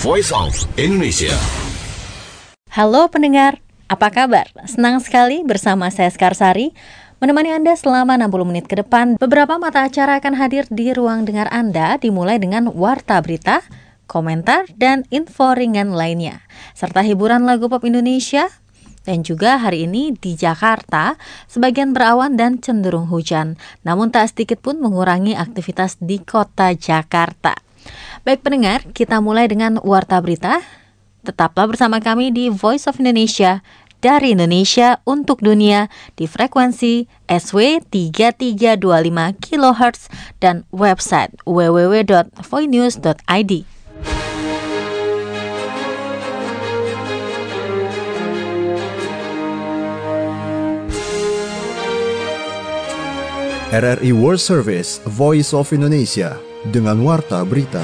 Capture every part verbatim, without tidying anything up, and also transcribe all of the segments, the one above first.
Voice of Indonesia. Halo pendengar, apa kabar? Senang sekali bersama saya Skarsari menemani Anda selama enam puluh menit ke depan. Beberapa mata acara akan hadir di ruang dengar Anda, dimulai dengan warta berita, komentar, dan info ringan lainnya, serta hiburan lagu pop Indonesia. Dan juga hari ini di Jakarta, sebagian berawan dan cenderung hujan, namun tak sedikit pun mengurangi aktivitas di kota Jakarta. Baik pendengar, kita mulai dengan warta berita. Tetaplah bersama kami di Voice of Indonesia, dari Indonesia untuk dunia, di frekuensi S W tiga tiga dua lima kilohertz dan website w w w dot voinews dot i d. R R I World Service, Voice of Indonesia, dengan warta berita.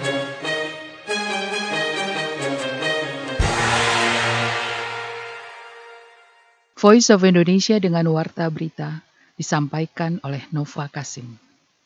Voice of Indonesia dengan warta berita disampaikan oleh Nova Kasim.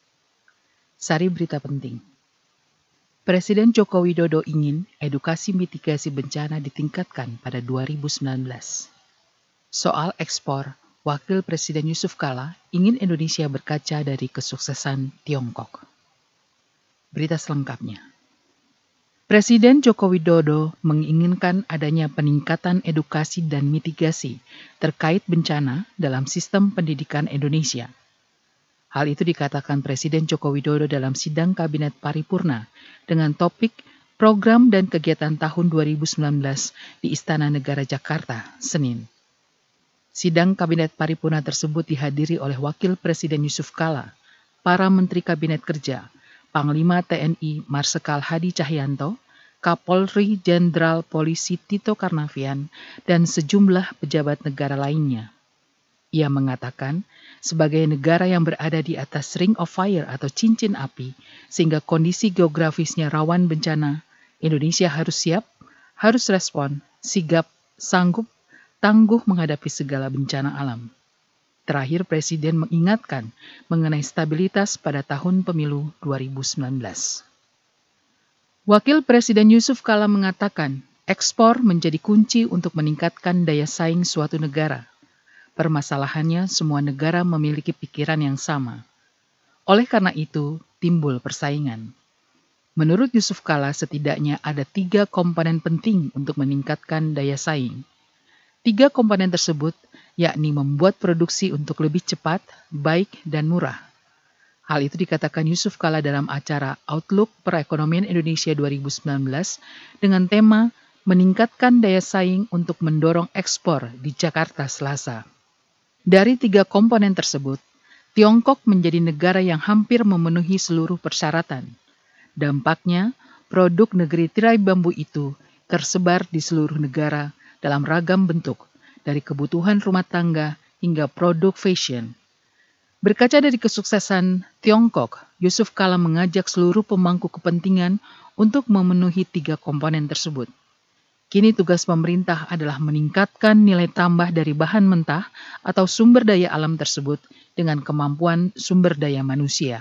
Sari berita penting. Presiden Joko Widodo ingin edukasi mitigasi bencana ditingkatkan pada dua ribu sembilan belas. Soal ekspor, Wakil Presiden Yusuf Kala ingin Indonesia berkaca dari kesuksesan Tiongkok. Berita selengkapnya. Presiden Joko Widodo menginginkan adanya peningkatan edukasi dan mitigasi terkait bencana dalam sistem pendidikan Indonesia. Hal itu dikatakan Presiden Joko Widodo dalam sidang Kabinet Paripurna dengan topik Program dan Kegiatan Tahun dua ribu sembilan belas di Istana Negara Jakarta, Senin. Sidang Kabinet Paripurna tersebut dihadiri oleh Wakil Presiden Yusuf Kala, para Menteri Kabinet Kerja, Panglima T N I Marsikal Hadi Cahyanto, Kapolri Jenderal Polisi Tito Karnavian, dan sejumlah pejabat negara lainnya. Ia mengatakan, sebagai negara yang berada di atas Ring of Fire atau cincin api, sehingga kondisi geografisnya rawan bencana, Indonesia harus siap, harus respon, sigap, sanggup, tangguh menghadapi segala bencana alam. Terakhir, Presiden mengingatkan mengenai stabilitas pada tahun pemilu dua ribu sembilan belas. Wakil Presiden Yusuf Kala mengatakan, ekspor menjadi kunci untuk meningkatkan daya saing suatu negara. Permasalahannya, semua negara memiliki pikiran yang sama. Oleh karena itu, timbul persaingan. Menurut Yusuf Kala, setidaknya ada tiga komponen penting untuk meningkatkan daya saing. Tiga komponen tersebut, yakni membuat produksi untuk lebih cepat, baik, dan murah. Hal itu dikatakan Yusuf Kala dalam acara Outlook Perekonomian Indonesia dua ribu sembilan belas dengan tema Meningkatkan Daya Saing untuk Mendorong Ekspor di Jakarta Selasa. Dari tiga komponen tersebut, Tiongkok menjadi negara yang hampir memenuhi seluruh persyaratan. Dampaknya, produk negeri tirai bambu itu tersebar di seluruh negara dalam ragam bentuk, dari kebutuhan rumah tangga hingga produk fashion. Berkaca dari kesuksesan Tiongkok, Yusuf Kala mengajak seluruh pemangku kepentingan untuk memenuhi tiga komponen tersebut. Kini tugas pemerintah adalah meningkatkan nilai tambah dari bahan mentah atau sumber daya alam tersebut dengan kemampuan sumber daya manusia.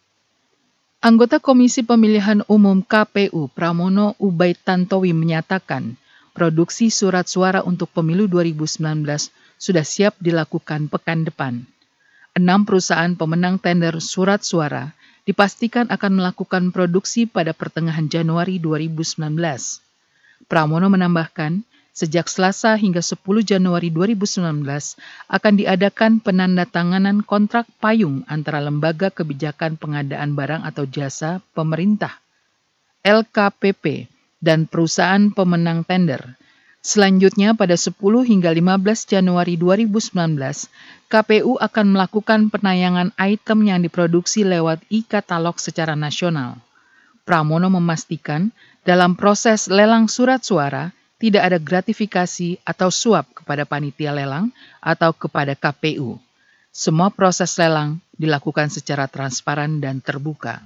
Anggota Komisi Pemilihan Umum K P U Pramono Ubaid Tantowi menyatakan, produksi surat suara untuk pemilu dua ribu sembilan belas sudah siap dilakukan pekan depan. Enam perusahaan pemenang tender surat suara dipastikan akan melakukan produksi pada pertengahan Januari dua ribu sembilan belas. Pramono menambahkan, sejak Selasa hingga sepuluh Januari dua ribu sembilan belas akan diadakan penandatanganan kontrak payung antara Lembaga Kebijakan Pengadaan Barang atau Jasa Pemerintah, L K P P, dan perusahaan pemenang tender. Selanjutnya pada sepuluh hingga lima belas Januari dua ribu sembilan belas, K P U akan melakukan penayangan item yang diproduksi lewat e-katalog secara nasional. Pramono memastikan dalam proses lelang surat suara tidak ada gratifikasi atau suap kepada panitia lelang atau kepada K P U. Semua proses lelang dilakukan secara transparan dan terbuka.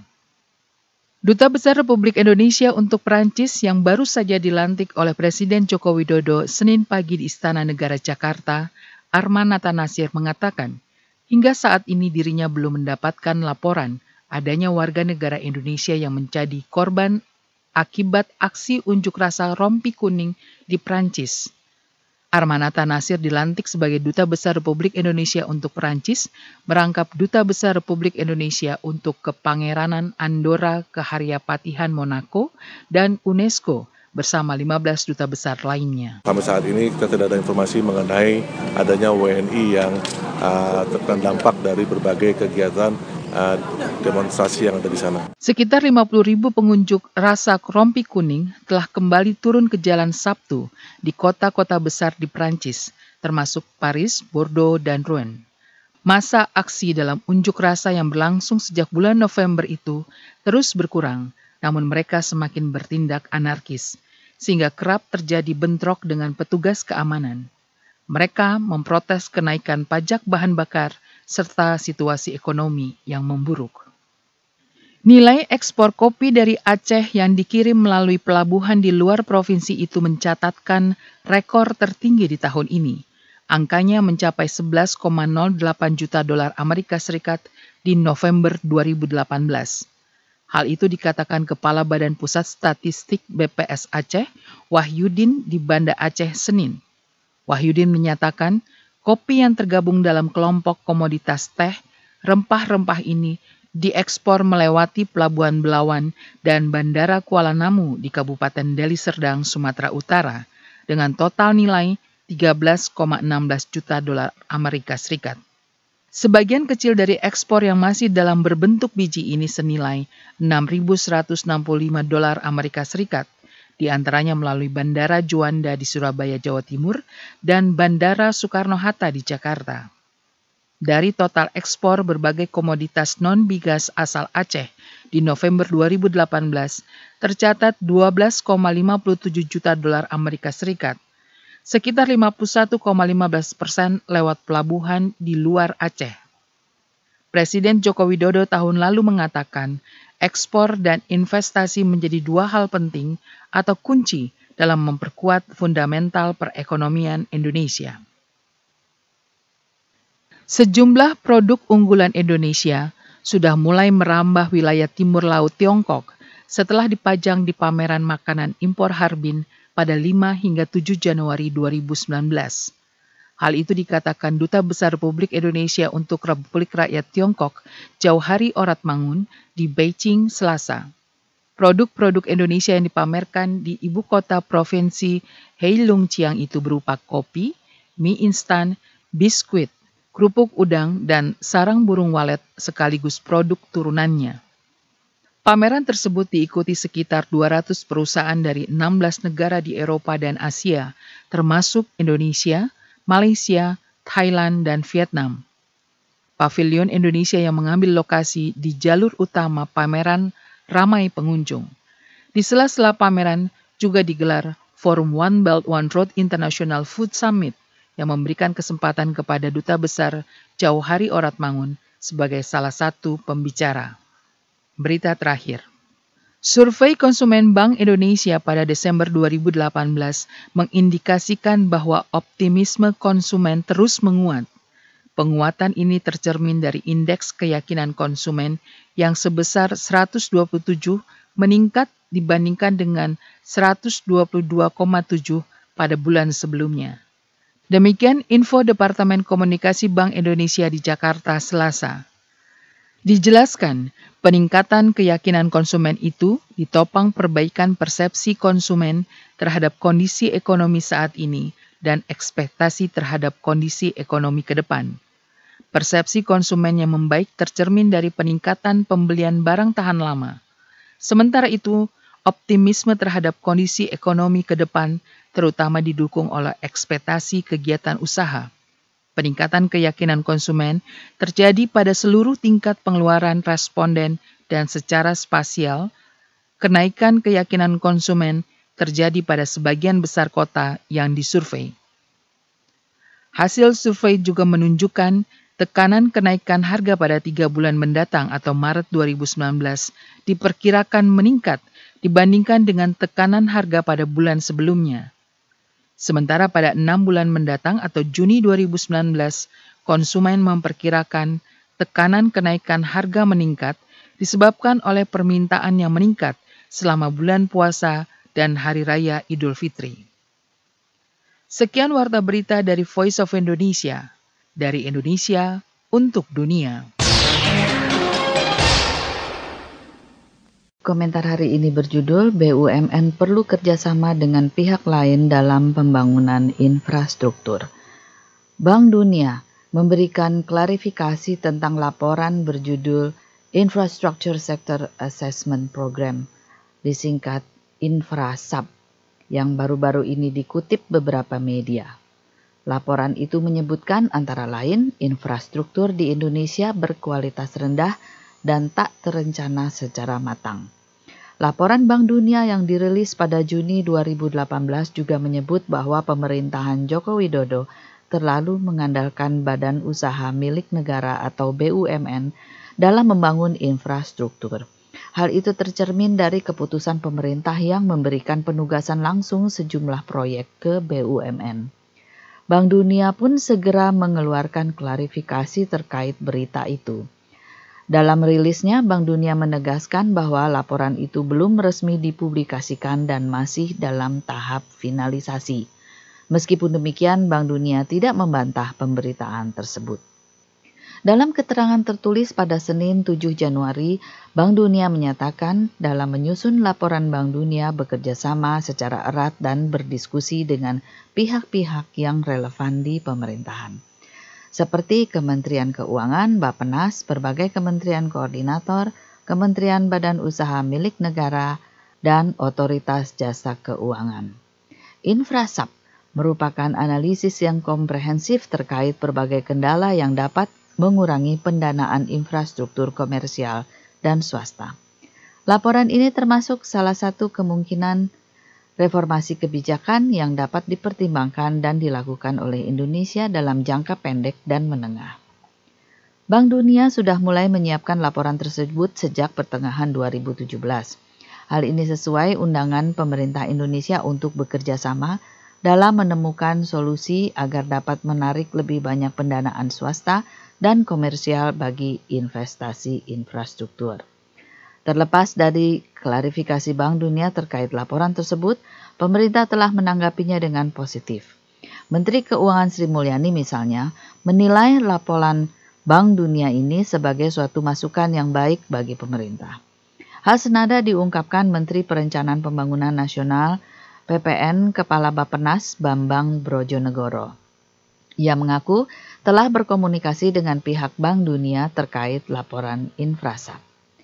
Duta Besar Republik Indonesia untuk Perancis yang baru saja dilantik oleh Presiden Joko Widodo Senin pagi di Istana Negara Jakarta, Arman Nathanasir mengatakan, hingga saat ini dirinya belum mendapatkan laporan adanya warga negara Indonesia yang menjadi korban akibat aksi unjuk rasa rompi kuning di Prancis. Armanata Nasir dilantik sebagai Duta Besar Republik Indonesia untuk Perancis, merangkap Duta Besar Republik Indonesia untuk Kepangeranan Andorra Kehariapatihan Monaco dan UNESCO bersama lima belas duta besar lainnya. Sampai saat ini kita tidak ada informasi mengenai adanya W N I yang uh, terkena dampak dari berbagai kegiatan uh, demonstrasi yang ada di sana. Sekitar lima puluh ribu pengunjuk rasa rompi kuning telah kembali turun ke jalan Sabtu di kota-kota besar di Prancis, termasuk Paris, Bordeaux, dan Rouen. Masa aksi dalam unjuk rasa yang berlangsung sejak bulan November itu terus berkurang, namun mereka semakin bertindak anarkis, sehingga kerap terjadi bentrok dengan petugas keamanan. Mereka memprotes kenaikan pajak bahan bakar serta situasi ekonomi yang memburuk. Nilai ekspor kopi dari Aceh yang dikirim melalui pelabuhan di luar provinsi itu mencatatkan rekor tertinggi di tahun ini. Angkanya mencapai sebelas koma nol delapan juta dolar Amerika Serikat di November dua ribu delapan belas. Hal itu dikatakan Kepala Badan Pusat Statistik B P S Aceh, Wahyudin di Banda Aceh, Senin. Wahyudin menyatakan kopi yang tergabung dalam kelompok komoditas teh, rempah-rempah ini diekspor melewati Pelabuhan Belawan dan Bandara Kuala Namu di Kabupaten Deli Serdang, Sumatera Utara, dengan total nilai tiga belas koma satu enam juta dolar Amerika Serikat. Sebagian kecil dari ekspor yang masih dalam berbentuk biji ini senilai enam ribu seratus enam puluh lima dolar Amerika Serikat, di antaranya melalui Bandara Juanda di Surabaya, Jawa Timur, dan Bandara Soekarno-Hatta di Jakarta. Dari total ekspor berbagai komoditas non-migas asal Aceh di November dua ribu delapan belas, tercatat dua belas koma lima tujuh juta dolar Amerika Serikat. Sekitar lima puluh satu koma lima belas persen lewat pelabuhan di luar Aceh. Presiden Joko Widodo tahun lalu mengatakan, ekspor dan investasi menjadi dua hal penting atau kunci dalam memperkuat fundamental perekonomian Indonesia. Sejumlah produk unggulan Indonesia sudah mulai merambah wilayah timur laut Tiongkok setelah dipajang di pameran makanan impor Harbin pada lima hingga tujuh Januari dua ribu sembilan belas. Hal itu dikatakan Duta Besar Republik Indonesia untuk Republik Rakyat Tiongkok, Jauhari Oratmangun, di Beijing, Selasa. Produk-produk Indonesia yang dipamerkan di ibu kota provinsi Heilongjiang itu berupa kopi, mie instan, biskuit, kerupuk udang, dan sarang burung walet sekaligus produk turunannya. Pameran tersebut diikuti sekitar dua ratus perusahaan dari enam belas negara di Eropa dan Asia, termasuk Indonesia, Malaysia, Thailand, dan Vietnam. Pavilion Indonesia yang mengambil lokasi di jalur utama pameran ramai pengunjung. Di sela-sela pameran juga digelar Forum One Belt One Road International Food Summit yang memberikan kesempatan kepada Duta Besar Jauhari Oratmangun sebagai salah satu pembicara. Berita terakhir. Survei konsumen Bank Indonesia pada Desember dua ribu delapan belas mengindikasikan bahwa optimisme konsumen terus menguat. Penguatan ini tercermin dari indeks keyakinan konsumen yang sebesar seratus dua puluh tujuh meningkat dibandingkan dengan seratus dua puluh dua koma tujuh pada bulan sebelumnya. Demikian info Departemen Komunikasi Bank Indonesia di Jakarta, Selasa. Dijelaskan, peningkatan keyakinan konsumen itu ditopang perbaikan persepsi konsumen terhadap kondisi ekonomi saat ini dan ekspektasi terhadap kondisi ekonomi ke depan. Persepsi konsumen yang membaik tercermin dari peningkatan pembelian barang tahan lama. Sementara itu, optimisme terhadap kondisi ekonomi ke depan terutama didukung oleh ekspektasi kegiatan usaha. Peningkatan keyakinan konsumen terjadi pada seluruh tingkat pengeluaran responden dan secara spasial, kenaikan keyakinan konsumen terjadi pada sebagian besar kota yang disurvei. Hasil survei juga menunjukkan tekanan kenaikan harga pada tiga bulan mendatang atau Maret dua ribu sembilan belas diperkirakan meningkat dibandingkan dengan tekanan harga pada bulan sebelumnya. Sementara pada enam bulan mendatang atau Juni dua ribu sembilan belas, konsumen memperkirakan tekanan kenaikan harga meningkat disebabkan oleh permintaan yang meningkat selama bulan puasa dan Hari Raya Idul Fitri. Sekian warta berita dari Voice of Indonesia, dari Indonesia untuk dunia. Komentar hari ini berjudul B U M N perlu kerjasama dengan pihak lain dalam pembangunan infrastruktur. Bank Dunia memberikan klarifikasi tentang laporan berjudul Infrastructure Sector Assessment Program, disingkat InfraSAP, yang baru-baru ini dikutip beberapa media. Laporan itu menyebutkan antara lain infrastruktur di Indonesia berkualitas rendah dan tak terencana secara matang. Laporan Bank Dunia yang dirilis pada Juni dua ribu delapan belas juga menyebut bahwa pemerintahan Joko Widodo terlalu mengandalkan badan usaha milik negara atau B U M N dalam membangun infrastruktur. Hal itu tercermin dari keputusan pemerintah yang memberikan penugasan langsung sejumlah proyek ke B U M N. Bank Dunia pun segera mengeluarkan klarifikasi terkait berita itu. Dalam rilisnya, Bank Dunia menegaskan bahwa laporan itu belum resmi dipublikasikan dan masih dalam tahap finalisasi. Meskipun demikian, Bank Dunia tidak membantah pemberitaan tersebut. Dalam keterangan tertulis pada Senin tujuh Januari, Bank Dunia menyatakan dalam menyusun laporan Bank Dunia bekerja sama secara erat dan berdiskusi dengan pihak-pihak yang relevan di pemerintahan, seperti Kementerian Keuangan, Bappenas, berbagai kementerian koordinator, Kementerian Badan Usaha Milik Negara, dan Otoritas Jasa Keuangan. InfraSAP merupakan analisis yang komprehensif terkait berbagai kendala yang dapat mengurangi pendanaan infrastruktur komersial dan swasta. Laporan ini termasuk salah satu kemungkinan reformasi kebijakan yang dapat dipertimbangkan dan dilakukan oleh Indonesia dalam jangka pendek dan menengah. Bank Dunia sudah mulai menyiapkan laporan tersebut sejak pertengahan dua ribu tujuh belas. Hal ini sesuai undangan pemerintah Indonesia untuk bekerja sama dalam menemukan solusi agar dapat menarik lebih banyak pendanaan swasta dan komersial bagi investasi infrastruktur. Terlepas dari klarifikasi Bank Dunia terkait laporan tersebut, pemerintah telah menanggapinya dengan positif. Menteri Keuangan Sri Mulyani misalnya menilai laporan Bank Dunia ini sebagai suatu masukan yang baik bagi pemerintah. Hal senada diungkapkan Menteri Perencanaan Pembangunan Nasional P P N Kepala Bappenas Bambang Brojonegoro. Ia mengaku telah berkomunikasi dengan pihak Bank Dunia terkait laporan InfraSAP.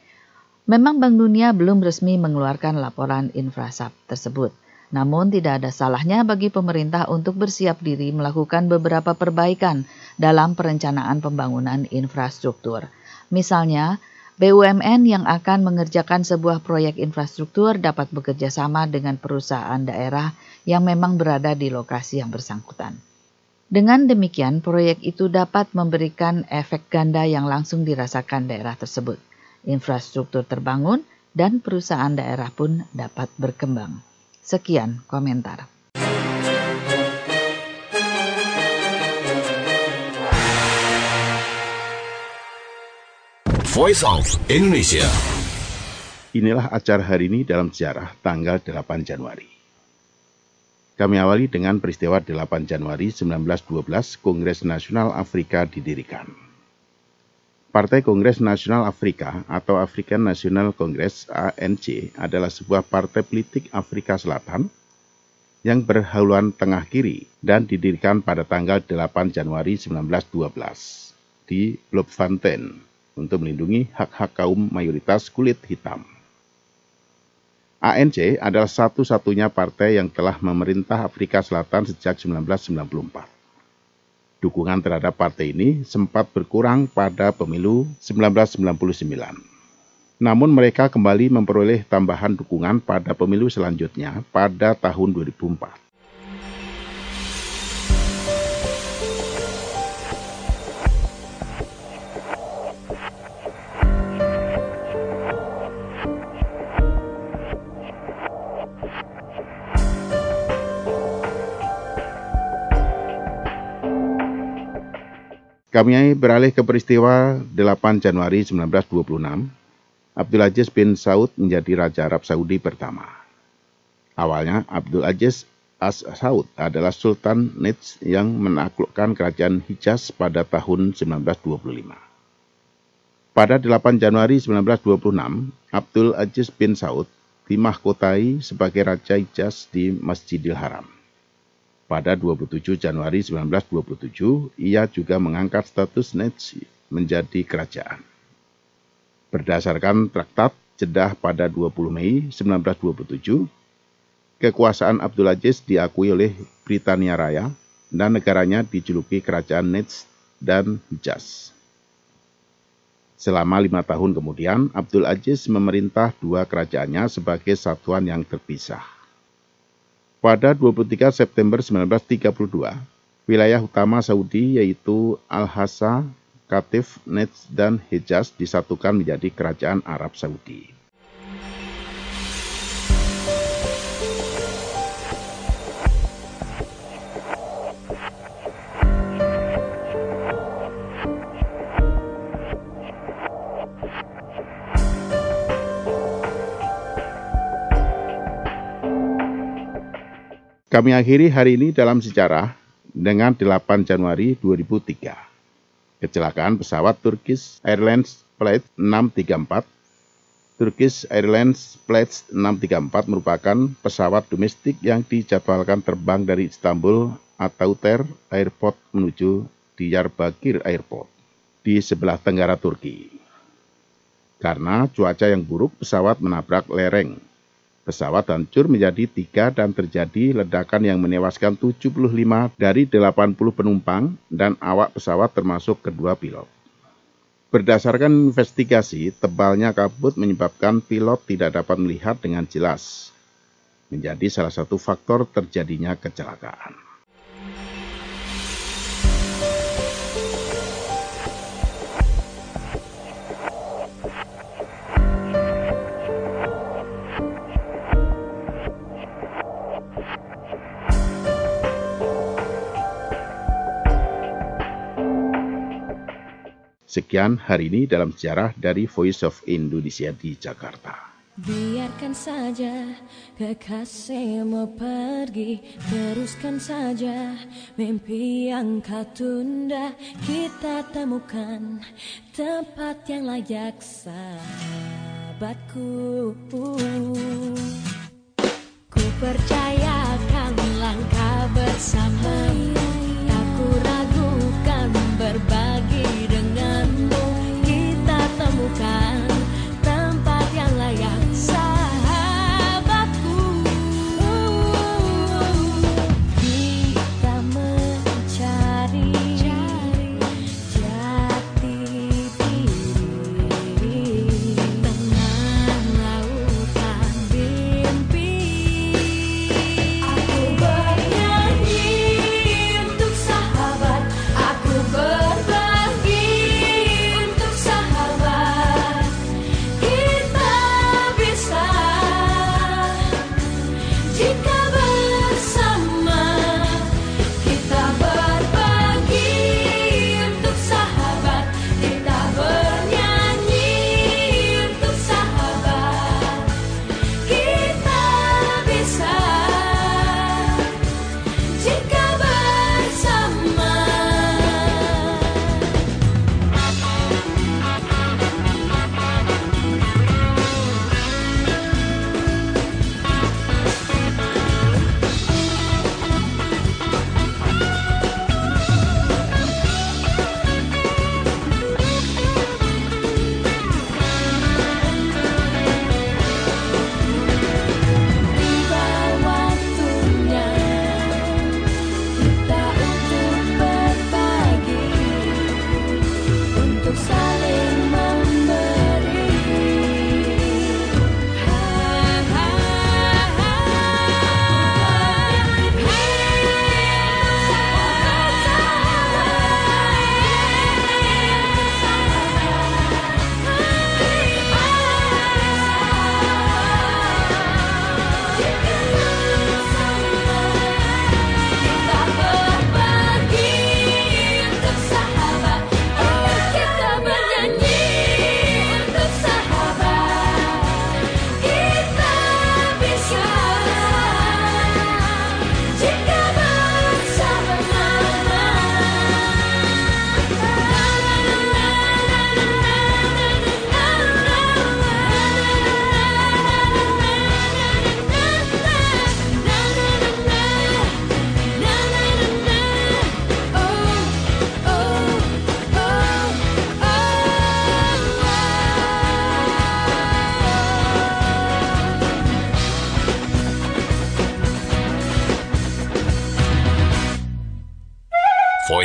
Memang Bank Dunia belum resmi mengeluarkan laporan InfraSAP tersebut. Namun tidak ada salahnya bagi pemerintah untuk bersiap diri melakukan beberapa perbaikan dalam perencanaan pembangunan infrastruktur. Misalnya, B U M N yang akan mengerjakan sebuah proyek infrastruktur dapat bekerja sama dengan perusahaan daerah yang memang berada di lokasi yang bersangkutan. Dengan demikian, proyek itu dapat memberikan efek ganda yang langsung dirasakan daerah tersebut. Infrastruktur terbangun dan perusahaan daerah pun dapat berkembang. Sekian komentar. Voice of Indonesia. Inilah acara hari ini dalam sejarah tanggal delapan Januari. Kami awali dengan peristiwa delapan Januari seribu sembilan ratus dua belas, Kongres Nasional Afrika didirikan. Partai Kongres Nasional Afrika atau African National Congress A N C adalah sebuah partai politik Afrika Selatan yang berhaluan tengah kiri dan didirikan pada tanggal delapan Januari seribu sembilan ratus dua belas di Bloemfontein untuk melindungi hak-hak kaum mayoritas kulit hitam. A N C adalah satu-satunya partai yang telah memerintah Afrika Selatan sejak seribu sembilan ratus sembilan puluh empat. Dukungan terhadap partai ini sempat berkurang pada pemilu seribu sembilan ratus sembilan puluh sembilan. Namun mereka kembali memperoleh tambahan dukungan pada pemilu selanjutnya pada tahun dua ribu empat. Kami beralih ke peristiwa delapan Januari seribu sembilan ratus dua puluh enam, Abdul Aziz bin Saud menjadi Raja Arab Saudi pertama. Awalnya Abdul Aziz As-Saud adalah Sultan Najd yang menaklukkan kerajaan Hijaz pada tahun sembilan belas dua puluh lima. Pada delapan Januari sembilan belas dua puluh enam, Abdul Aziz bin Saud dimahkotai sebagai Raja Hijaz di Masjidil Haram. Pada dua puluh tujuh Januari sembilan belas dua puluh tujuh, ia juga mengangkat status Najd menjadi kerajaan. Berdasarkan Traktat Jeddah pada dua puluh Mei sembilan belas dua puluh tujuh, kekuasaan Abdul Aziz diakui oleh Britania Raya dan negaranya dijuluki Kerajaan Najd dan Hijaz. Selama lima tahun kemudian, Abdul Aziz memerintah dua kerajaannya sebagai satuan yang terpisah. Pada dua puluh tiga September sembilan belas tiga puluh dua, wilayah utama Saudi yaitu Al-Hasa, Qatif, Najd, dan Hijaz disatukan menjadi Kerajaan Arab Saudi. Kami akhiri hari ini dalam sejarah dengan delapan Januari dua ribu tiga. Kecelakaan pesawat Turkish Airlines Flight enam tiga empat. Turkish Airlines Flight enam tiga empat merupakan pesawat domestik yang dijadwalkan terbang dari Istanbul Ataturk Airport menuju Diyarbakir Airport di sebelah tenggara Turki. Karena cuaca yang buruk, pesawat menabrak lereng. Pesawat hancur menjadi tiga dan terjadi ledakan yang menewaskan tujuh puluh lima dari delapan puluh penumpang dan awak pesawat termasuk kedua pilot. Berdasarkan investigasi, tebalnya kabut menyebabkan pilot tidak dapat melihat dengan jelas. Menjadi salah satu faktor terjadinya kecelakaan. Sekian hari ini dalam sejarah dari Voice of Indonesia di Jakarta. Biarkan saja kekasihmu pergi, teruskan saja mimpi yang kau tunda. Kita temukan tempat yang layak, sahabatku. Ku percayakan langkah bersama, tak ku ragukan berbagi denganmu. Kita temukan tempat yang layak, sahabatku. Kita mencari jati diri, tengah lautan mimpi. Aku bernyanyi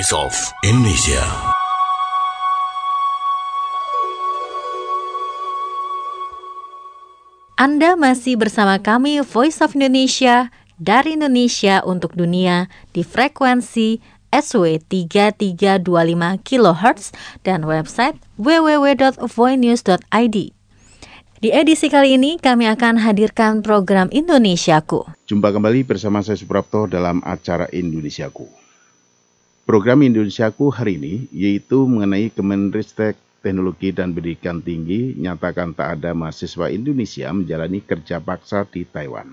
Voice of Indonesia. Anda masih bersama kami Voice of Indonesia dari Indonesia untuk dunia di frekuensi S W tiga tiga dua lima kilohertz dan website w w w dot voinews dot i d. Di edisi kali ini kami akan hadirkan program Indonesiaku. Jumpa kembali bersama saya Suprapto dalam acara Indonesiaku. Program Indonesiaku hari ini yaitu mengenai Kemenristek Teknologi dan Pendidikan Tinggi nyatakan tak ada mahasiswa Indonesia menjalani kerja paksa di Taiwan.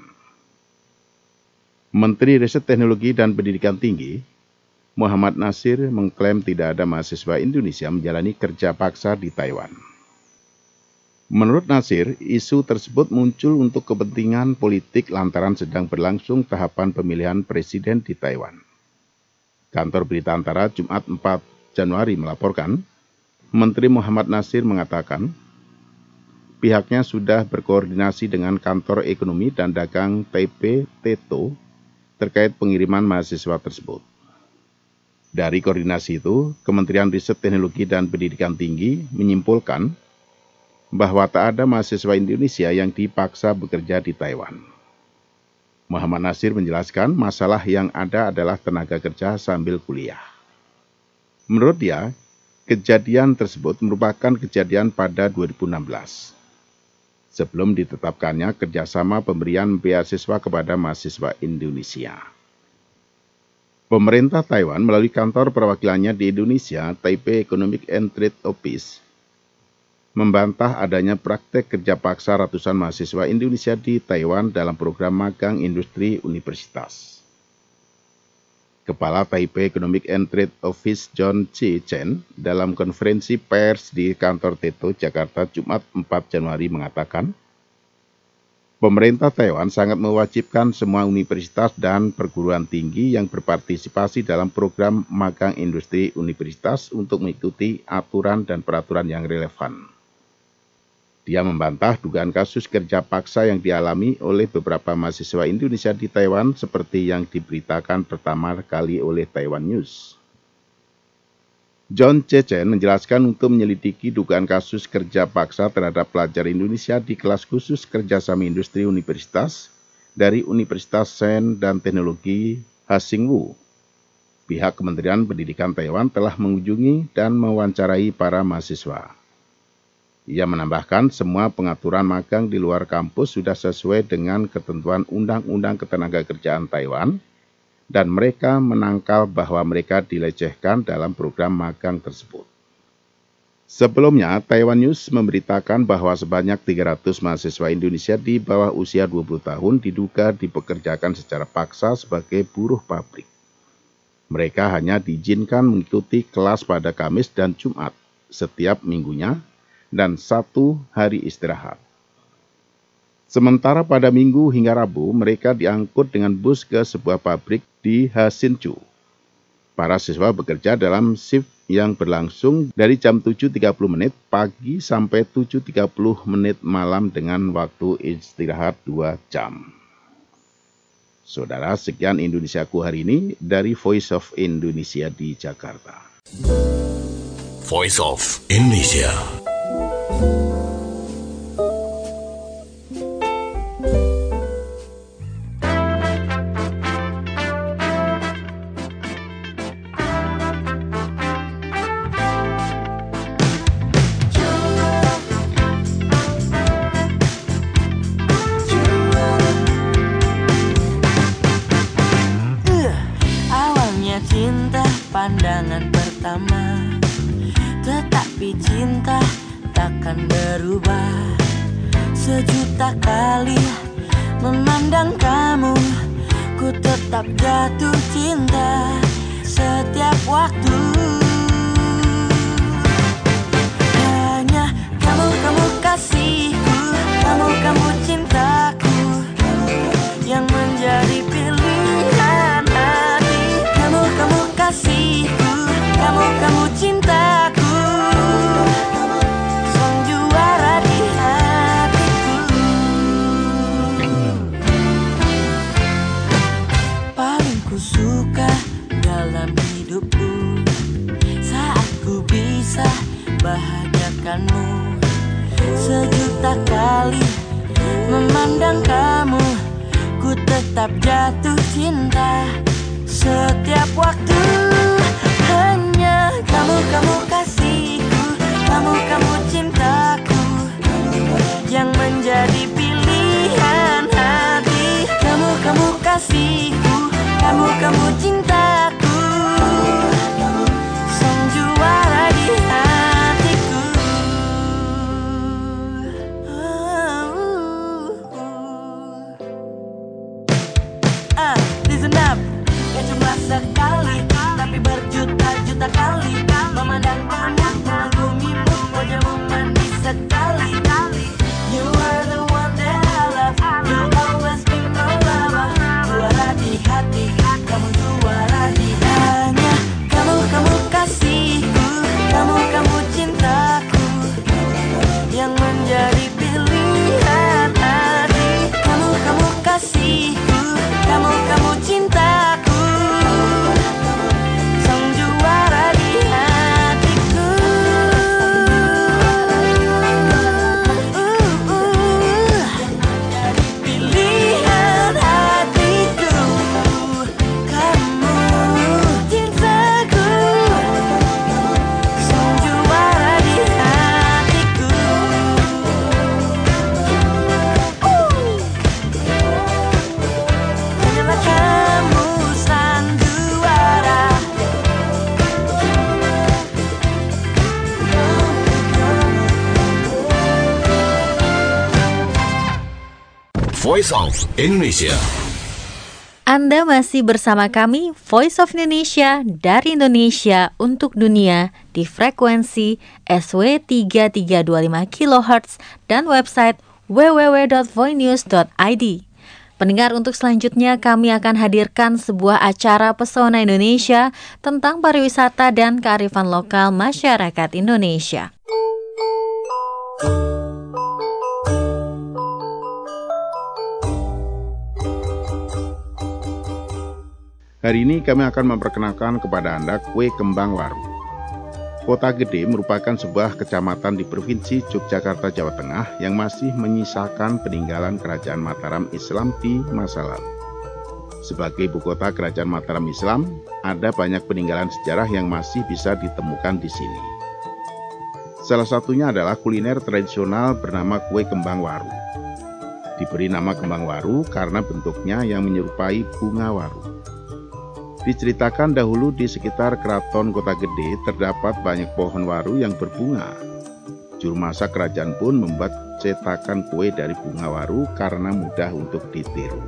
Menteri Riset Teknologi dan Pendidikan Tinggi Muhammad Nasir mengklaim tidak ada mahasiswa Indonesia menjalani kerja paksa di Taiwan. Menurut Nasir, isu tersebut muncul untuk kepentingan politik lantaran sedang berlangsung tahapan pemilihan presiden di Taiwan. Kantor Berita Antara Jumat empat Januari melaporkan, Menteri Muhammad Nasir mengatakan, pihaknya sudah berkoordinasi dengan Kantor Ekonomi dan Dagang Taipei Teto terkait pengiriman mahasiswa tersebut. Dari koordinasi itu, Kementerian Riset Teknologi dan Pendidikan Tinggi menyimpulkan bahwa tak ada mahasiswa Indonesia yang dipaksa bekerja di Taiwan. Muhammad Nasir menjelaskan masalah yang ada adalah tenaga kerja sambil kuliah. Menurut dia, kejadian tersebut merupakan kejadian pada dua ribu enam belas. Sebelum ditetapkannya kerjasama pemberian beasiswa kepada mahasiswa Indonesia. Pemerintah Taiwan melalui kantor perwakilannya di Indonesia, Taipei Economic and Trade Office, membantah adanya praktek kerja paksa ratusan mahasiswa Indonesia di Taiwan dalam program magang industri universitas. Kepala Taipei Economic and Trade Office John C. Chen dalam konferensi pers di kantor Teto, Jakarta, Jumat empat Januari mengatakan, pemerintah Taiwan sangat mewajibkan semua universitas dan perguruan tinggi yang berpartisipasi dalam program magang industri universitas untuk mengikuti aturan dan peraturan yang relevan. Dia membantah dugaan kasus kerja paksa yang dialami oleh beberapa mahasiswa Indonesia di Taiwan seperti yang diberitakan pertama kali oleh Taiwan News. John C. Chen menjelaskan untuk menyelidiki dugaan kasus kerja paksa terhadap pelajar Indonesia di kelas khusus kerjasama industri universitas dari Universitas Sains dan Teknologi Hasingwu. Pihak Kementerian Pendidikan Taiwan telah mengunjungi dan mewawancarai para mahasiswa. Ia menambahkan semua pengaturan magang di luar kampus sudah sesuai dengan ketentuan Undang-Undang Ketenagakerjaan Taiwan dan mereka menangkal bahwa mereka dilecehkan dalam program magang tersebut. Sebelumnya, Taiwan News memberitakan bahwa sebanyak tiga ratus mahasiswa Indonesia di bawah usia dua puluh tahun diduga dipekerjakan secara paksa sebagai buruh pabrik. Mereka hanya diizinkan mengikuti kelas pada Kamis dan Jumat setiap minggunya, dan satu hari istirahat. Sementara pada Minggu hingga Rabu, mereka diangkut dengan bus ke sebuah pabrik di Hsinchu. Para siswa bekerja dalam shift yang berlangsung dari jam tujuh tiga puluh menit pagi sampai tujuh tiga puluh menit malam dengan waktu istirahat dua jam. Saudara, sekian Indonesiaku hari ini dari Voice of Indonesia di Jakarta. Voice of Indonesia. Awalnya cinta pandangan pertama, tetapi cinta takkan berubah. Sejuta kali memandang kamu, ku tetap jatuh cinta setiap waktu. Hanya kamu, kamu kasihku, kamu, kamu cintaku, yang menjadi pilihan hati. Kamu, kamu kasihku, kamu, kamu cintaku, sang juara di hatiku. Paling ku suka dalam hidupku memandang kamu, ku tetap jatuh cinta. Setiap waktu hanya kamu, kamu kasihku, kamu, kamu cintaku, yang menjadi pilihan hati. Kamu, kamu kasihku, kamu, kamu cintaku, sang juara di hatiku. Ah, uh, listen up. Gak cuma sekali, tapi berjuta-juta kali memandang kamu, mengagumimu, wajahmu manis sekali. You are the one that I love, you always be my lover. Juara di hati, kamu juara di hanya. Kamu, kamu kasihku, kamu, kamu cintaku, yang menjadi pilihan hati. Kamu, kamu kasihku, kamu, kamu cintaku, sang juara di hatiku. uh, uh, Pilihan hatiku, kamu cintaku, sang juara di hatiku. Hanyalah kamu sang juara. Voice of Indonesia. Anda masih bersama kami, Voice of Indonesia, dari Indonesia untuk dunia, di frekuensi S W tiga tiga dua lima kilohertz dan website w w w dot voinews dot i d. Pendengar, untuk selanjutnya kami akan hadirkan sebuah acara pesona Indonesia tentang pariwisata dan kearifan lokal masyarakat Indonesia. Hari ini kami akan memperkenalkan kepada Anda kue kembang waru. Kota Gede merupakan sebuah kecamatan di Provinsi Yogyakarta, Jawa Tengah yang masih menyisakan peninggalan Kerajaan Mataram Islam di masa lalu. Sebagai ibu kota Kerajaan Mataram Islam, ada banyak peninggalan sejarah yang masih bisa ditemukan di sini. Salah satunya adalah kuliner tradisional bernama kue kembang waru. Diberi nama kembang waru karena bentuknya yang menyerupai bunga waru. Diceritakan dahulu di sekitar keraton Kota Gede terdapat banyak pohon waru yang berbunga. Juru masak kerajaan pun membuat cetakan kue dari bunga waru karena mudah untuk ditiru.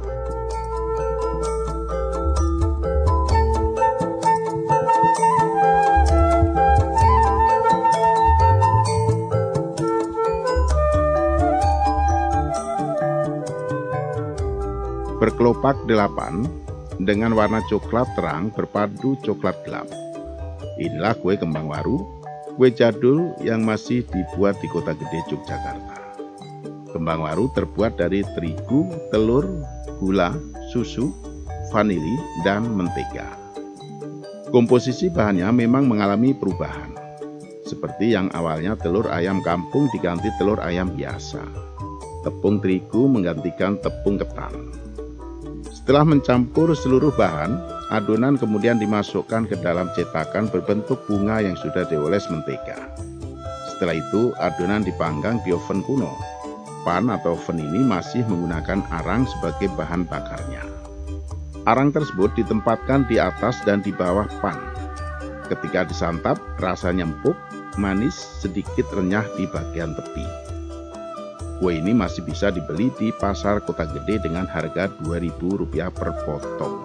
Berkelopak delapan dengan warna coklat terang berpadu coklat gelap. Inilah kue kembang waru, kue jadul yang masih dibuat di Kota Gede, Yogyakarta. Kembang waru terbuat dari terigu, telur, gula, susu, vanili, dan mentega. Komposisi bahannya memang mengalami perubahan, seperti yang awalnya telur ayam kampung diganti telur ayam biasa. Tepung terigu menggantikan tepung ketan. Setelah mencampur seluruh bahan, adonan kemudian dimasukkan ke dalam cetakan berbentuk bunga yang sudah dioles mentega. Setelah itu, adonan dipanggang di oven kuno. Pan atau oven ini masih menggunakan arang sebagai bahan bakarnya. Arang tersebut ditempatkan di atas dan di bawah pan. Ketika disantap, rasanya empuk, manis, sedikit renyah di bagian tepi. Kue ini masih bisa dibeli di Pasar Kota Gede dengan harga dua ribu rupiah per potong.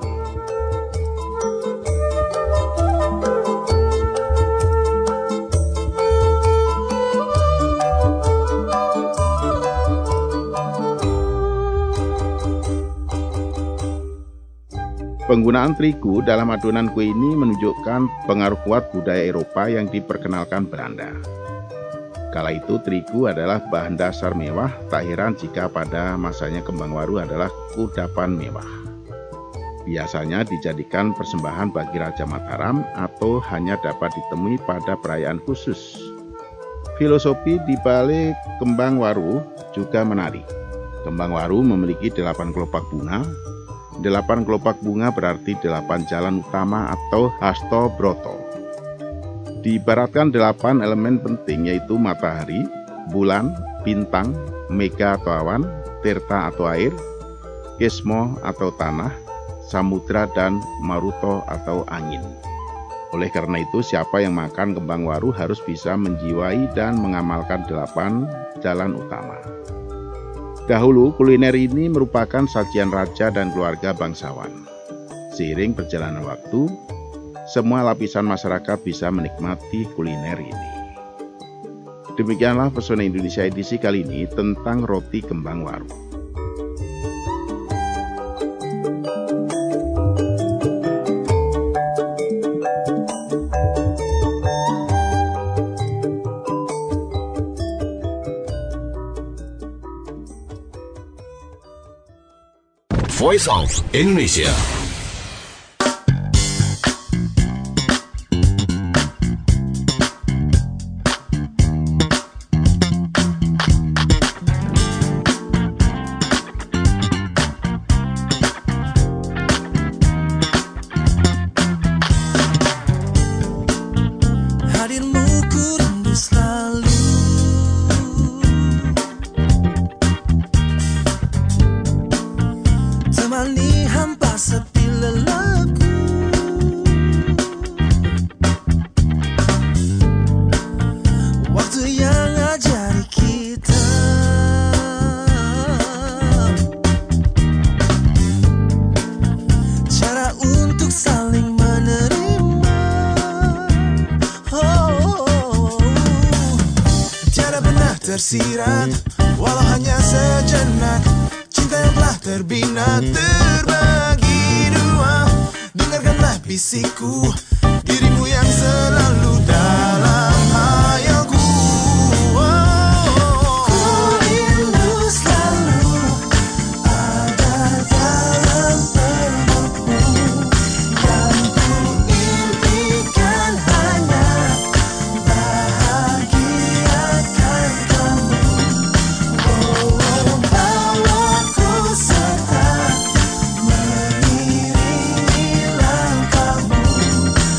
Penggunaan terigu dalam adonan kue ini menunjukkan pengaruh kuat budaya Eropa yang diperkenalkan Belanda. Kala itu terigu adalah bahan dasar mewah, tak heran jika pada masanya kembang waru adalah kudapan mewah. Biasanya dijadikan persembahan bagi Raja Mataram atau hanya dapat ditemui pada perayaan khusus. Filosofi di balik kembang waru juga menarik. Kembang waru memiliki delapan kelopak bunga. Delapan kelopak bunga berarti delapan jalan utama atau hasto broto. Diibaratkan delapan elemen penting yaitu matahari, bulan, bintang, mega atau awan, tirta atau air, kesmo atau tanah, samudra dan maruto atau angin. Oleh karena itu, siapa yang makan kembang waru harus bisa menjiwai dan mengamalkan delapan jalan utama. Dahulu, kuliner ini merupakan sajian raja dan keluarga bangsawan. Seiring perjalanan waktu, semua lapisan masyarakat bisa menikmati kuliner ini. Demikianlah Pesona Indonesia edisi kali ini tentang roti kembang waru. Voice of Indonesia. Hadirmu ku rindu selalu, temani hampa sepi lelaku. Waktu yang ajari kita cara untuk saling menerima. Oh, tiada pernah tersirat, walau hanya sejenak. Cinta yang telah terbina terbagi dua. Dengarkanlah bisikku, dirimu yang selalu dalam hayalku. Oh, ku rindu selalu ada dalam pelukmu, yang ku impikan hanya bahagiakan kamu. Oh, bawaku serta mengiringi langkahmu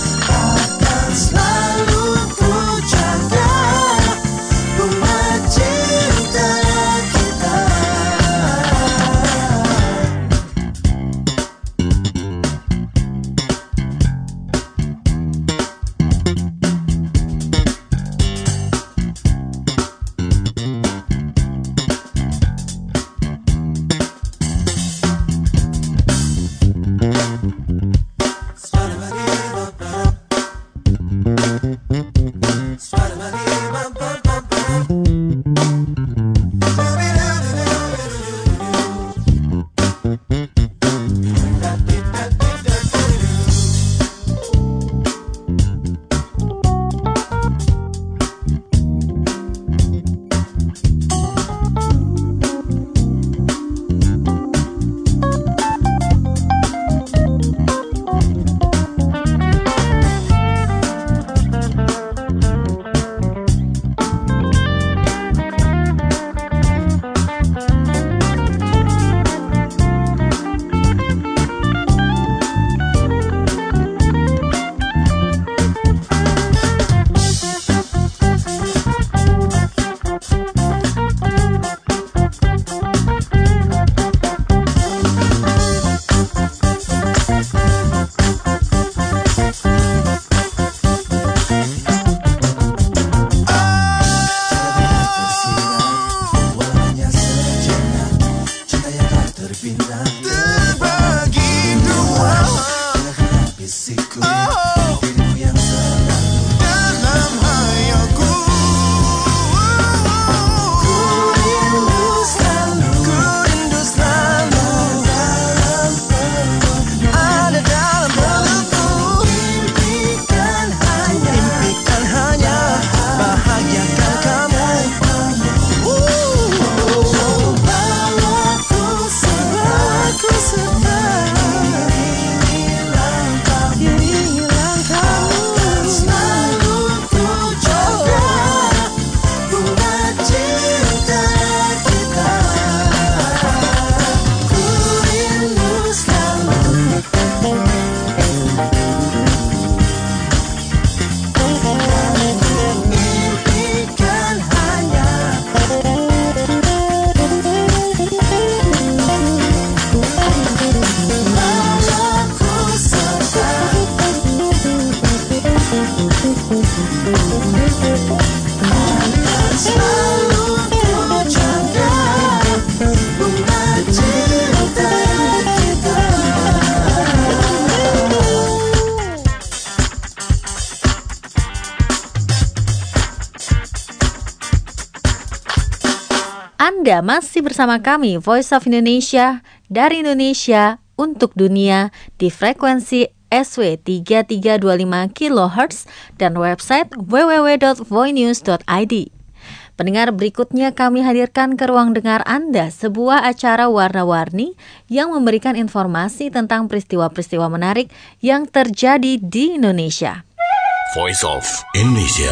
Anda masih bersama kami, Voice of Indonesia, dari Indonesia untuk dunia di frekuensi S W tiga tiga dua lima kilohertz dan website w w w dot voinews dot i d. Pendengar, berikutnya kami hadirkan ke ruang dengar Anda sebuah acara warna-warni yang memberikan informasi tentang peristiwa-peristiwa menarik yang terjadi di Indonesia. Voice of Indonesia.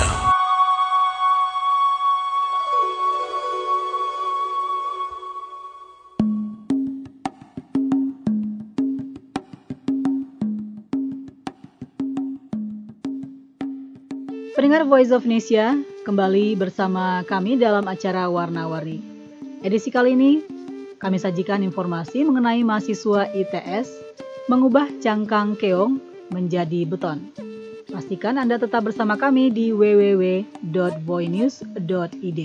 Pendengar Voice of Indonesia, kembali bersama kami dalam acara Warna-Warni. Edisi kali ini, kami sajikan informasi mengenai mahasiswa I T S mengubah cangkang keong menjadi beton. Pastikan Anda tetap bersama kami di w w w dot voinews dot i d.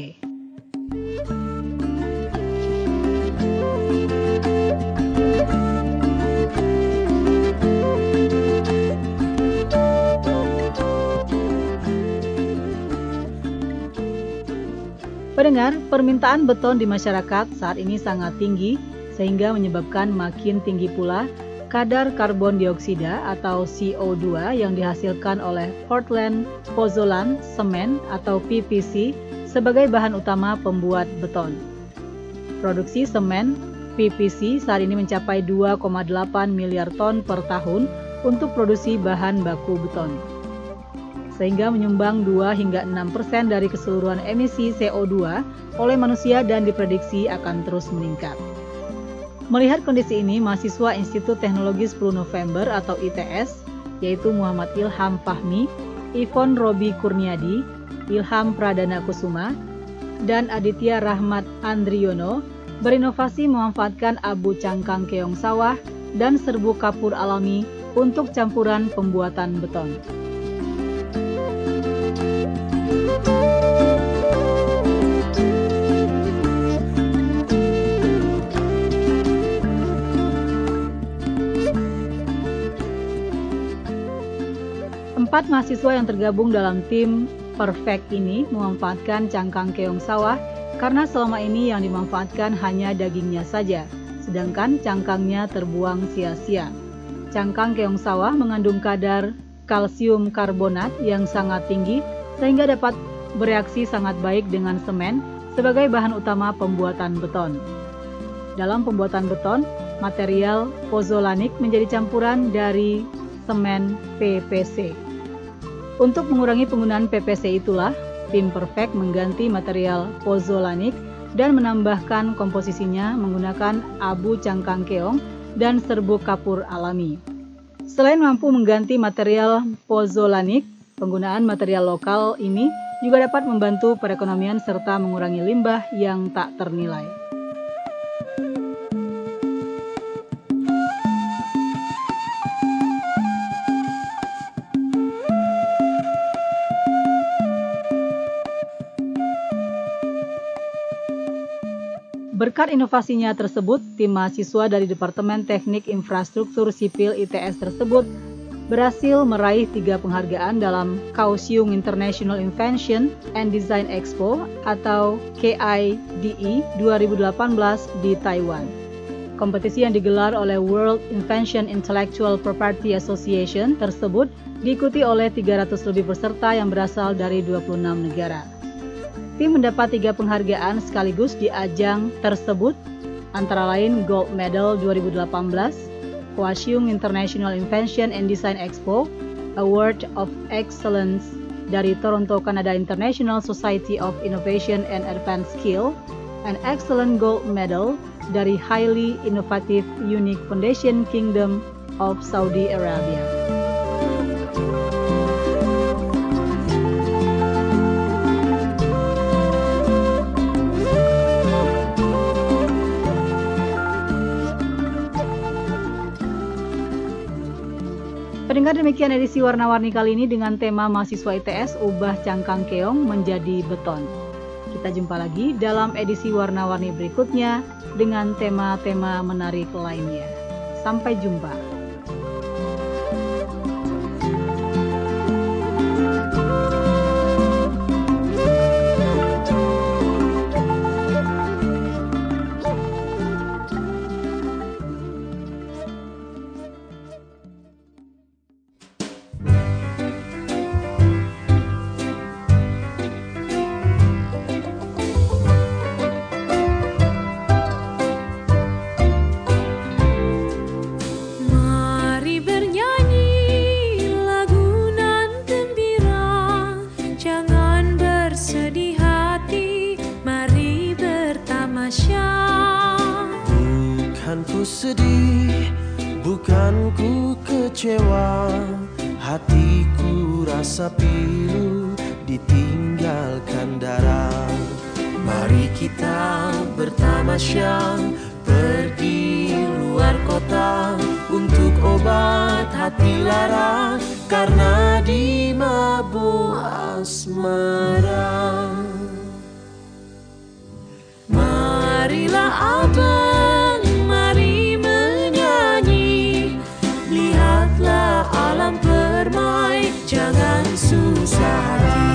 Pendengar, permintaan beton di masyarakat saat ini sangat tinggi sehingga menyebabkan makin tinggi pula kadar karbon dioksida atau C O dua yang dihasilkan oleh Portland Pozzolan Semen atau P P C sebagai bahan utama pembuat beton. Produksi semen P P C saat ini mencapai dua koma delapan miliar ton per tahun untuk produksi bahan baku beton, sehingga menyumbang dua hingga enam persen dari keseluruhan emisi C O dua oleh manusia dan diprediksi akan terus meningkat. Melihat kondisi ini, mahasiswa Institut Teknologi sepuluh November atau I T S, yaitu Muhammad Ilham Fahmi, Ivon Robi Kurniadi, Ilham Pradana Kusuma, dan Aditya Rahmat Andriono, berinovasi memanfaatkan abu cangkang keong sawah dan serbuk kapur alami untuk campuran pembuatan beton. Empat mahasiswa yang tergabung dalam tim Perfect ini memanfaatkan cangkang keong sawah karena selama ini yang dimanfaatkan hanya dagingnya saja, sedangkan cangkangnya terbuang sia-sia. Cangkang keong sawah mengandung kadar kalsium karbonat yang sangat tinggi sehingga dapat bereaksi sangat baik dengan semen sebagai bahan utama pembuatan beton. Dalam pembuatan beton, material pozzolanik menjadi campuran dari semen P P C. Untuk mengurangi penggunaan P P C itulah, tim Perfect mengganti material pozzolanik dan menambahkan komposisinya menggunakan abu cangkang keong dan serbuk kapur alami. Selain mampu mengganti material pozzolanik, penggunaan material lokal ini juga dapat membantu perekonomian serta mengurangi limbah yang tak ternilai. Berkat inovasinya tersebut, tim mahasiswa dari Departemen Teknik Infrastruktur Sipil I T S tersebut berhasil meraih tiga penghargaan dalam Kaohsiung International Invention and Design Expo atau K I D E dua ribu delapan belas di Taiwan. Kompetisi yang digelar oleh World Invention Intellectual Property Association tersebut diikuti oleh tiga ratus lebih peserta yang berasal dari dua puluh enam negara. Tim mendapat tiga penghargaan sekaligus di ajang tersebut, antara lain Gold Medal dua ribu delapan belas, Kaohsiung International Invention and Design Expo, Award of Excellence dari Toronto Canada International Society of Innovation and Advanced Skill, and Excellent Gold Medal dari Highly Innovative Unique Foundation Kingdom of Saudi Arabia. Pendengar, demikian edisi Warna-Warni kali ini dengan tema mahasiswa I T S ubah cangkang keong menjadi beton. Kita jumpa lagi dalam edisi Warna-Warni berikutnya dengan tema-tema menarik lainnya. Sampai jumpa. Bukan ku sedih, bukan ku kecewa, hatiku rasa pilu ditinggalkan darah. Mari kita bertamasya pergi luar kota untuk obat hati lara karena dimabuk asmara. Marilah abang, mari menyanyi, lihatlah alam permai, jangan susah hati.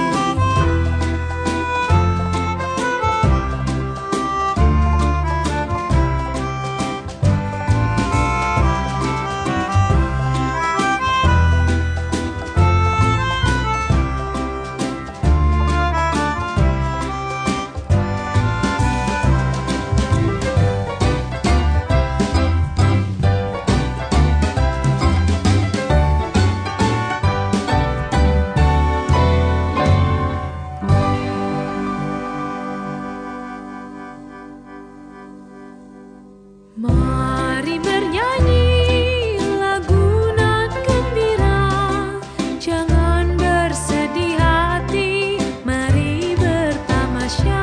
Mari bernyanyi lagu nan gembira, jangan bersedih hati, mari bertamasya.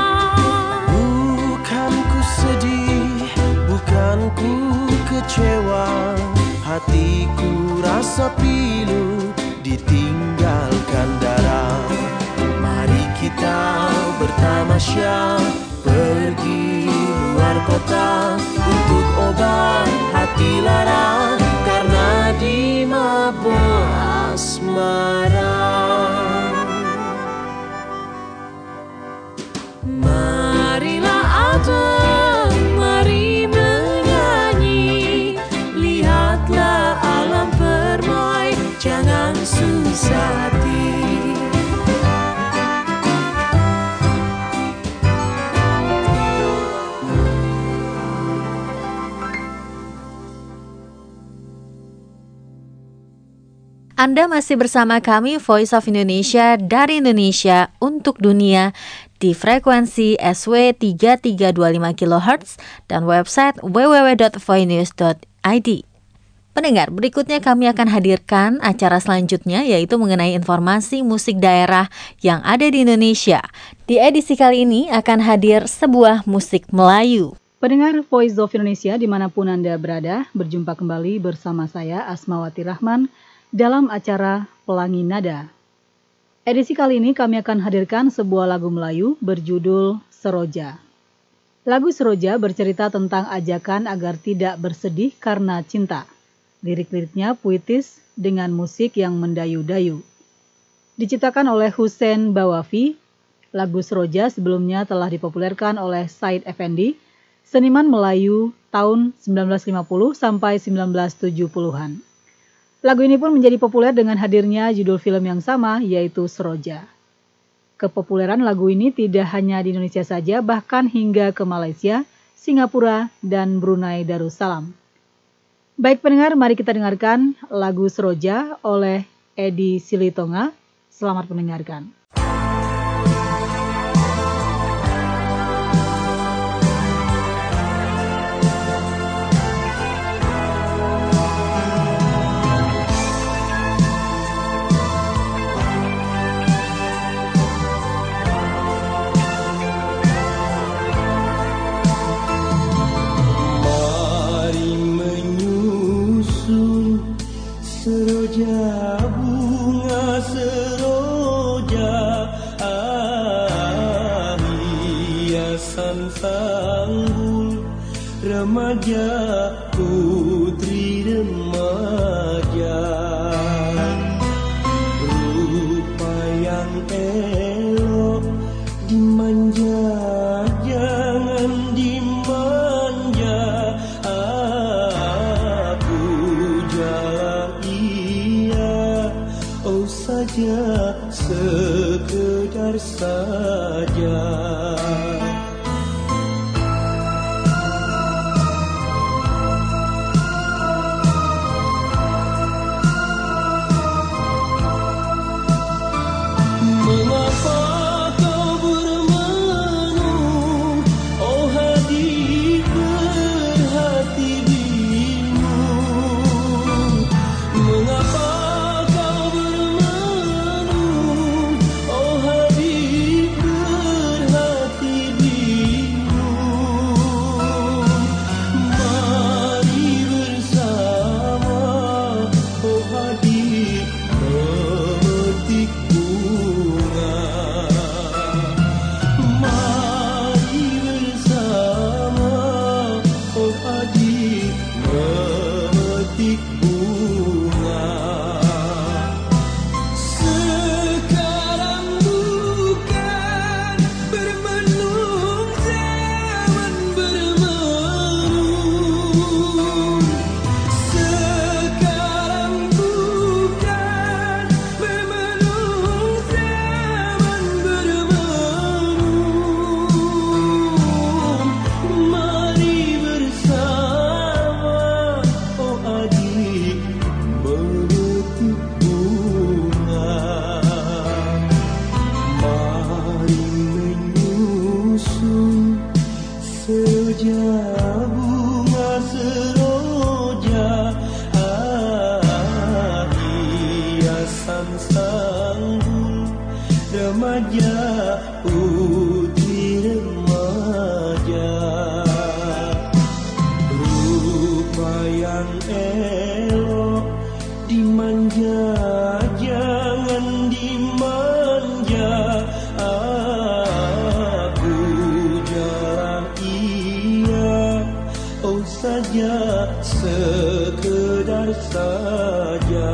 Bukan ku sedih, bukan ku kecewa, hatiku rasa pilu ditinggalkan darah. Mari kita bertamasya pergi luar kota untuk obat hati lara karena dimabuk asmara. Marilah abang, mari menyanyi, lihatlah alam permai, jangan susah hati. Anda masih bersama kami Voice of Indonesia dari Indonesia untuk dunia di frekuensi S W tiga tiga dua lima kilohertz dan website w w w dot voinews dot i d. Pendengar, berikutnya kami akan hadirkan acara selanjutnya yaitu mengenai informasi musik daerah yang ada di Indonesia. Di edisi kali ini akan hadir sebuah musik Melayu. Pendengar Voice of Indonesia dimanapun Anda berada, berjumpa kembali bersama saya Asmawati Rahman dalam acara Pelangi Nada. Edisi kali ini kami akan hadirkan sebuah lagu Melayu berjudul Seroja. Lagu Seroja bercerita tentang ajakan agar tidak bersedih karena cinta. Lirik-liriknya puitis dengan musik yang mendayu-dayu. Diciptakan oleh Hussein Bawafi, lagu Seroja sebelumnya telah dipopulerkan oleh Said Effendi, seniman Melayu tahun sembilan belas lima puluh sampai sembilan belas tujuh puluhan. Lagu ini pun menjadi populer dengan hadirnya judul film yang sama, yaitu Seroja. Kepopuleran lagu ini tidak hanya di Indonesia saja, bahkan hingga ke Malaysia, Singapura, dan Brunei Darussalam. Baik pendengar, mari kita dengarkan lagu Seroja oleh Edi Silitonga. Selamat mendengarkan. Seroja, bunga seroja, ah, hiasan sanggul remaja, putri remaja, rupa yang elok dimanja, jangan dimanja, aku jalan oh saja, sekedar saja. Mengapa kau bermenung, oh seroja bunga seroja, ah, hiasan sanggung remaja, putri remaja. Rupa yang elok dimanja, jangan dimanja. Aku jalan iya, oh saja, sekedar saja.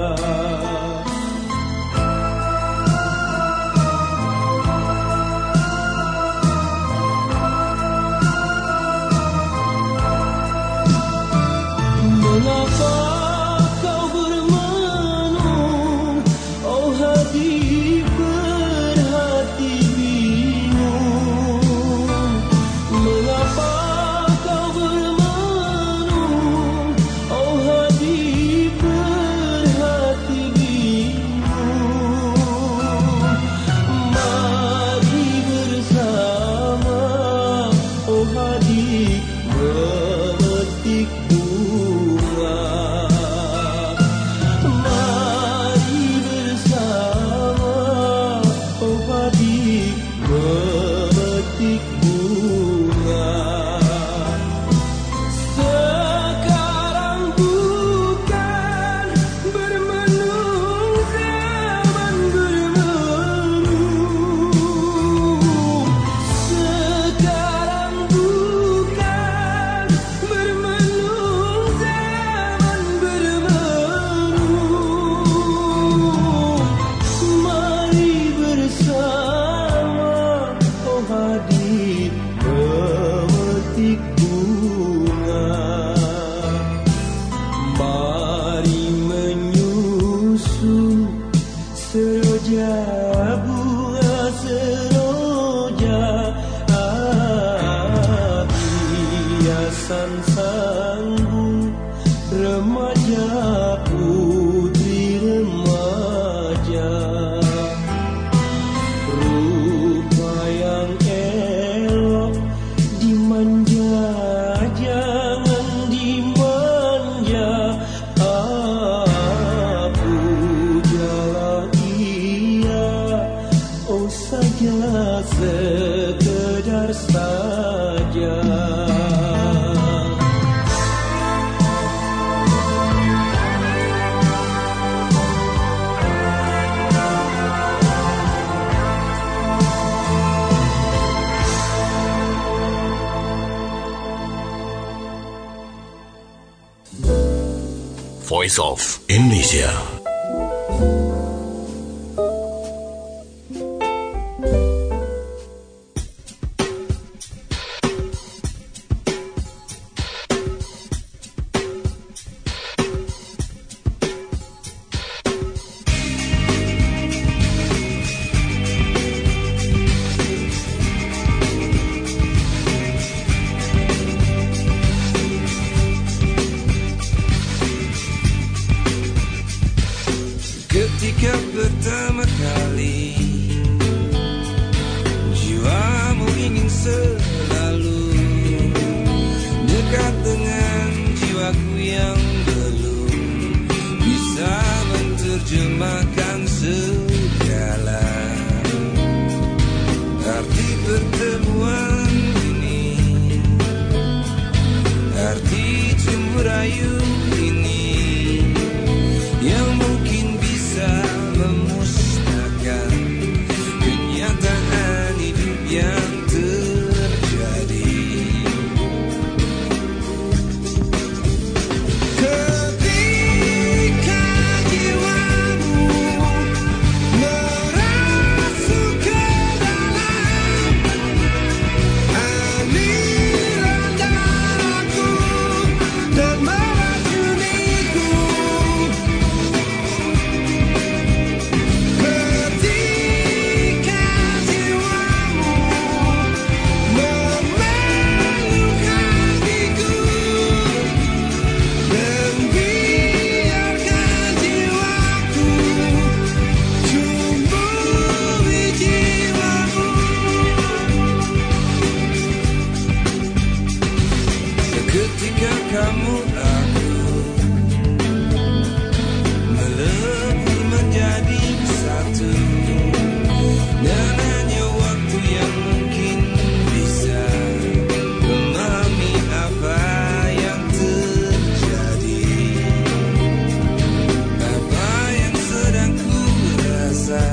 Mengapa kau bermenung, oh hati berhati bingung. Mengapa kau bermenung, oh hati berhati bingung. Mari bersama, oh hati memetik bunga. Mari bersama, oh hati memetik bunga. Sekarang bukan bermenung zaman bermenung. Sekarang bukan bermenung zaman bermenung. Mari bersama, oh hadi memetik bunga. Mari menyusun seroja bunga seroja, ah, hiasan sanggung remaja, putri remaja. Rupa yang elok dimanja, jangan dimanja. Aku jalan iya, oh saja, sekedar saja. Voice of Indonesia. Ketika pertama kali jiwamu ingin selalu dekat dengan jiwaku yang belum bisa menerjemahkan segala arti pertemuan ini, arti cemburu rayu ini yang mungkin bisa memusnahkan kamu aku melebur menjadi satu. Dan hanya waktu yang mungkin bisa memahami apa yang terjadi, apa yang sedang ku rasa,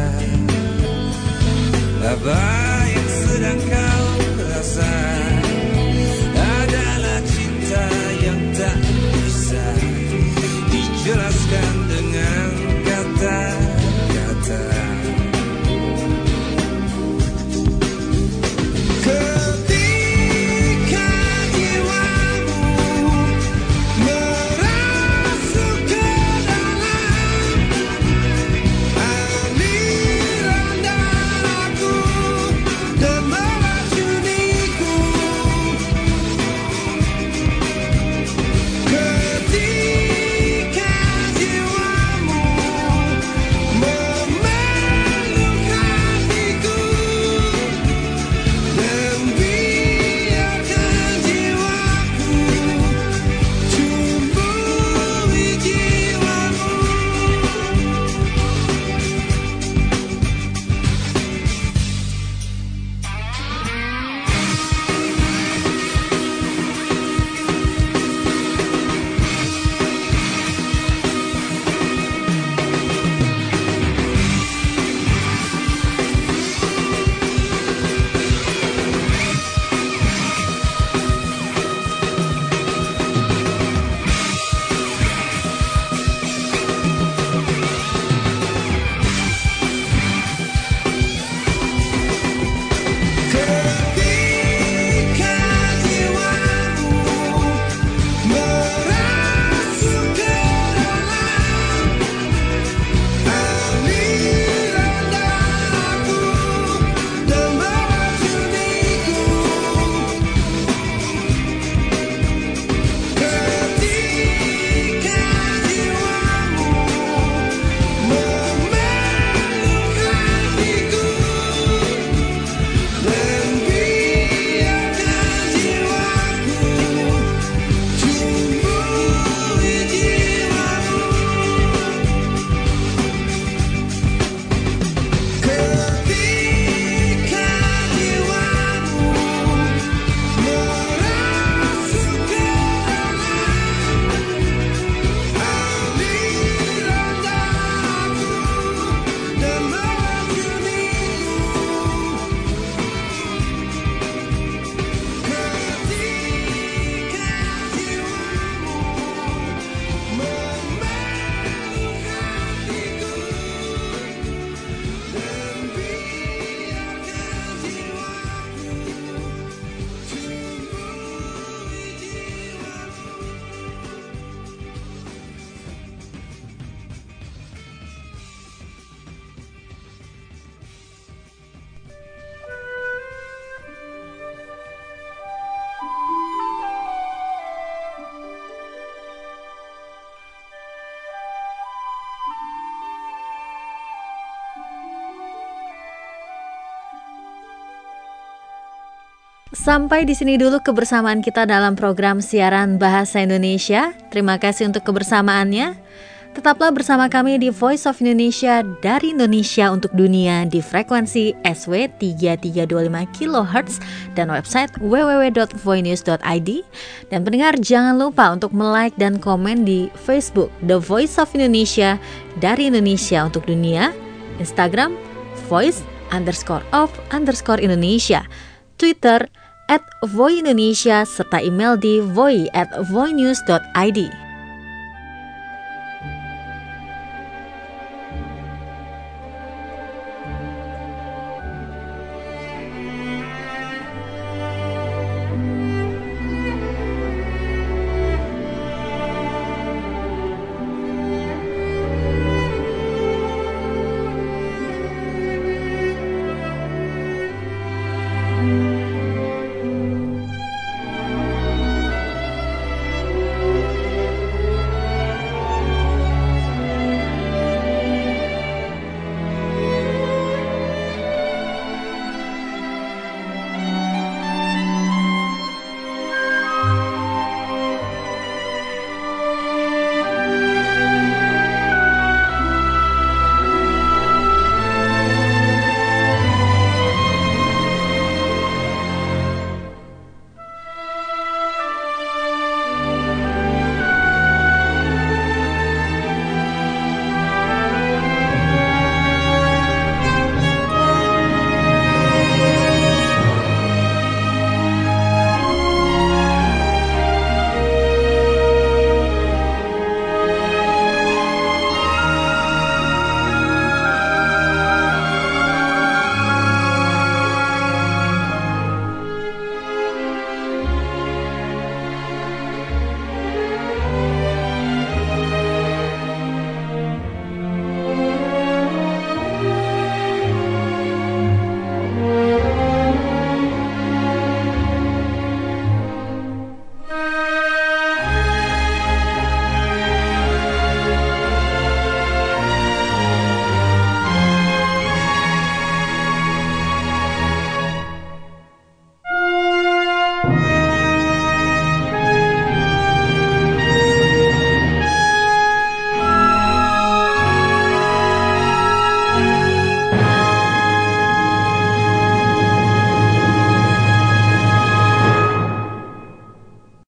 apa yang sedang kau rasa adalah cinta yang tak bisa dijelaskan dengan kata-kata. Ketika jiwamu merasuk ke dalam aliran darahku dan meracuniku, ketika jiwamu memeluk hatiku dan biarkan jiwaku tumbuhi jiwamu. Ketika jiwamu merasuk ke dalam aliran darahku dan meracuniku, ketika jiwamu memeluk hatiku dan biarkan jiwaku tumbuhi jiwamu. Ketika jiwamu merasuk ke dalam aliran darahku dan meracuniku, ketika jiwamu memeluk hatiku dan biarkan jiwaku tumbuhi jiwamu. Sampai di sini dulu kebersamaan kita dalam program siaran Bahasa Indonesia. Terima kasih untuk kebersamaannya. Tetaplah bersama kami di Voice of Indonesia dari Indonesia untuk dunia di frekuensi S W tiga tiga dua lima kilohertz dan website w w w dot voinews dot i d. Dan pendengar jangan lupa untuk like dan komen di Facebook The Voice of Indonesia dari Indonesia untuk dunia, Instagram Voice underscore of underscore Indonesia, Twitter at Voi Indonesia, serta email di voi at voinews dot i d.